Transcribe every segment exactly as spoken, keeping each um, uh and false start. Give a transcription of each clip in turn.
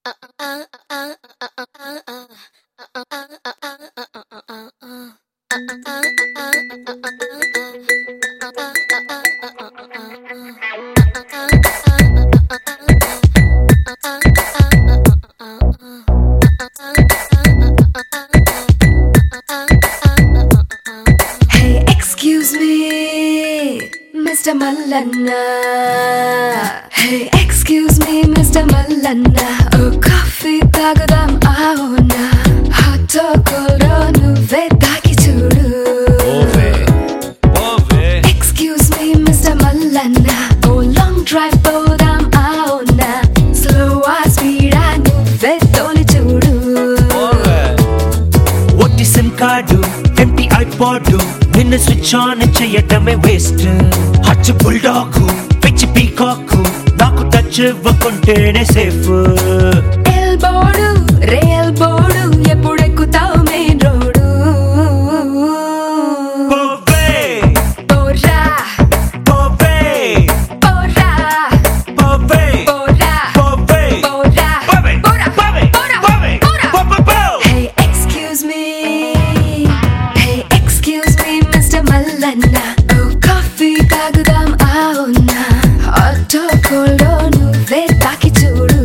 Hey, excuse me, Mister Mallanna. Hey, excuse me, Mister Mallanna. Oh, coffee తాగుదాం అవునా? Hot or cold or నువ్వే తాకి చూడు. Excuse me, Mister Mallanna. Oh, long drive పోదాం అవునా? Slow or speed ఆ నువ్వే తోలి చూడు. ఒట్టి సిమ్ కార్డు ఎంటీ ఐపాడ్ నిన్ను స్విచ్ ఆన్ చేయటమే వేస్ట్. హచ్ బుల్డాగ్ పిచ్చి పీకాక్ నాకు టచ్ ఇవ్వకుంటేనే సేఫ్. ఎల్బోడు రేల్ బోడు ఎప్పుడెక్కుతావు మెయిన్ రోడ్డు. పోవే పోరా పోవే పోరా పోవే పోరా పోవే పోరా పోవే పోరా పోవే పోరా పోవే పోరా. పో పో పో. Hey, excuse me. Hey, excuse me, Mister Mallanna. Oh, coffee తాగుదాం అవునా? Hot or cold or నువ్వే తాకి చూడు.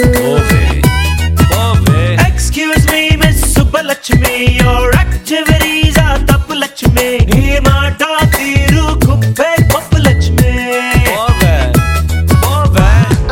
Excuse me, Miss Subbulakshmi, your activities are tappulakshmi. Ee maata teeru kuppe pappulakshmi. Pove, pove.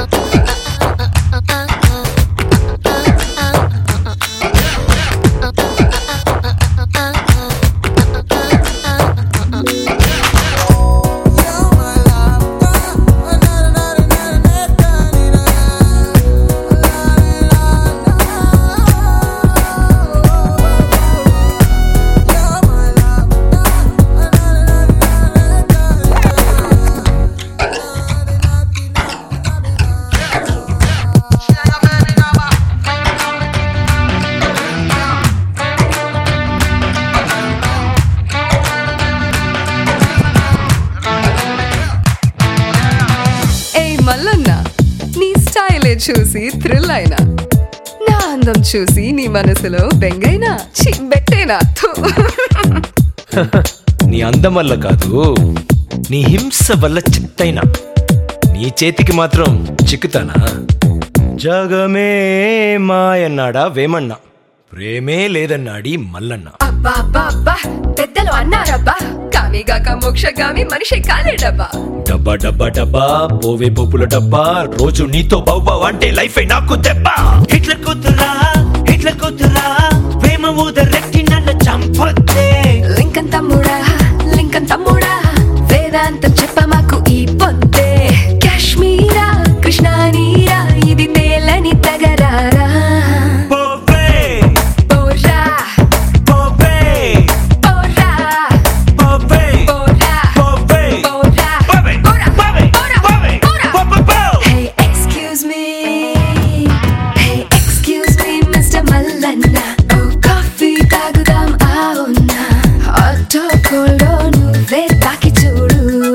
ఏయ్ మల్లన్న, నీ స్టైలే చూసి థ్రిల్ అయినా, నా అందం చూసి నీ మనసులో బెంగైనా చి బెట్టేనా. థు. నీ అందం వల్ల కాదు, నీ హింస వల్ల చిత్తైనా నీ చేతికి మాత్రం చిక్కుతానా? జగమే మాయన్నాడా వేమన్నా, ప్రేమే లేదన్నాడి మల్లన్న. అబ్బా అబ్బా అబ్బా, పెద్దలు అన్నారబ్బా, కామిగాక మోక్షగామి మనిషి కాలేడబ్బా. డబ్బా డబ్బా డబ్బా పోవే పప్పుల డబ్బా, రోజు నీతో బవ్వా అంటే లైఫ్ నాకు దెబ్బ. హిట్లర్ కూతురా హిట్లర్ కూతురా ప్రేమ ఊదరెట్టి నన్ను చంపొద్దే. లింకన్ తమ్ముడా లింకన్ తమ్ముడా, వేదాంతం చెప్ప మాకు ఈ పొద్దే. కాశ్మీరా కృష్ణా నీరా ఇది తేలని తగరారా. పోవే పోరా పోవే పోరా పోవే పోరా పోవే పోరా పోవే పోరా పోవే పోరా పోవే పోరా. పో పో పో. Hey, excuse me. Hey, excuse me, Mister Mallanna. Oh, coffee తాగుదాం అవునా? Hot or cold or నువ్వే తాకి చూడు.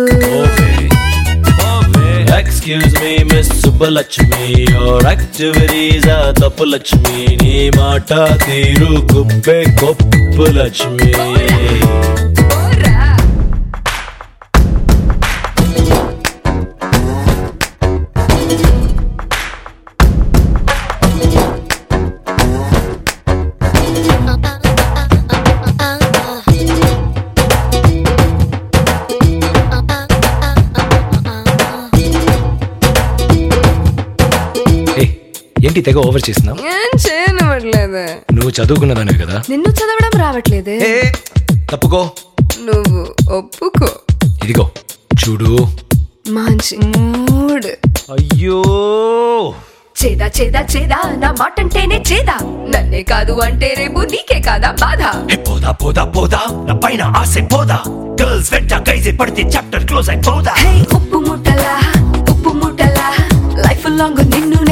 Excuse me, Miss Subbulakshmi, your activities are tappulakshmi. నీ మాట తీరు కుప్పే కొప్పులక్ష్మి. పోరా. ఏయ్, ఏంటి తెగ ఓవర్ చేసినావు? ఏం చేయనివ్వట్లేదే. నువ్వు చదువుకున్నదానివి కదా. నిన్ను చదవడం రావట్లేదే. ఏ, తప్పుకో. నువ్వు ఒప్పుకో. ఇదిగో చూడు. మంచి మూడ్. అయ్యో, చేదా చేదా చేదా నా మాటంటేనే చేదా, నన్నే కాదు అంటే రేపు నీకే కాదా బాధ. హే పోదా పోదా పోదా నా పైన ఆసే పోదా. గర్ల్స్ వెంట గైజే పడితే చాప్టర్ క్లోజ్ అయిపోదా. హే ఉప్పు ముట్టలా ఉప్పు ముట్టలా, లైఫ్ లాంగ్ నిన్ను